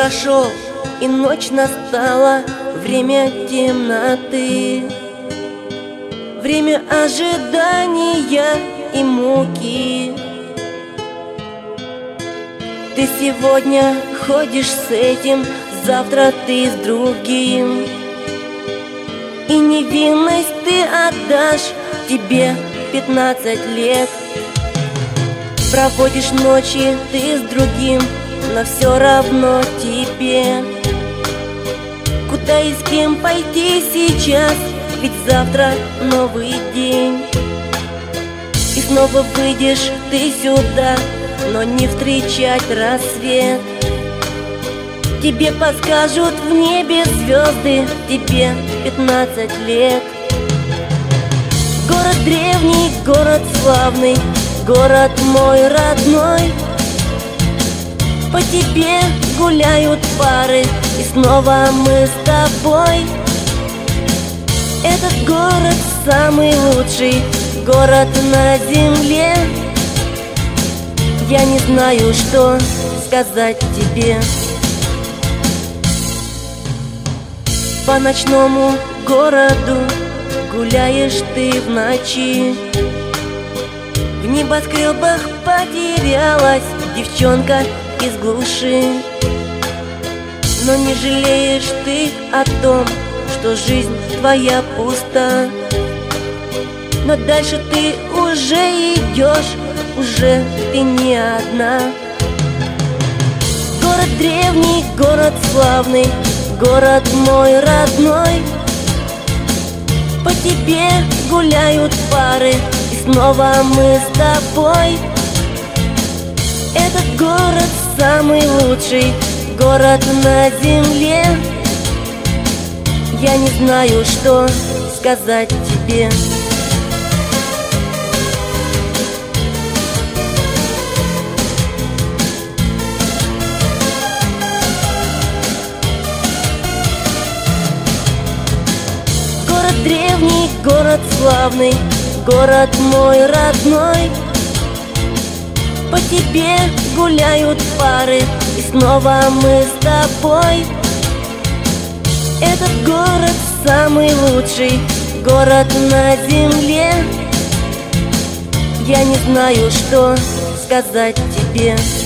прошел, и ночь настала, время темноты, время ожидания и муки. Ты сегодня ходишь с этим, завтра ты с другим, и невинность ты отдашь, тебе 15 лет. Проводишь ночи ты с другим, но все равно тебе. Куда и с кем пойти сейчас, ведь завтра новый день. И снова выйдешь ты сюда, но не встречать рассвет. Тебе подскажут в небе звезды, тебе 15 лет. Город древний, город славный, город мой родной. По тебе гуляют пары, и снова мы с тобой. Этот город самый лучший город на земле. Я не знаю, что сказать тебе. По ночному городу гуляешь ты в ночи. В небоскребах потерялась девчонка из глуши. Но не жалеешь ты о том, что жизнь твоя пуста. Но дальше ты уже идешь, уже ты не одна. Город древний, город славный, город мой родной. По тебе гуляют пары, и снова мы с тобой. Этот город самый лучший город на земле. Я не знаю, что сказать тебе. Город древний, город славный, город мой родной. По тебе гуляют пары, и снова мы с тобой. Этот город самый лучший город на земле. Я не знаю, что сказать тебе.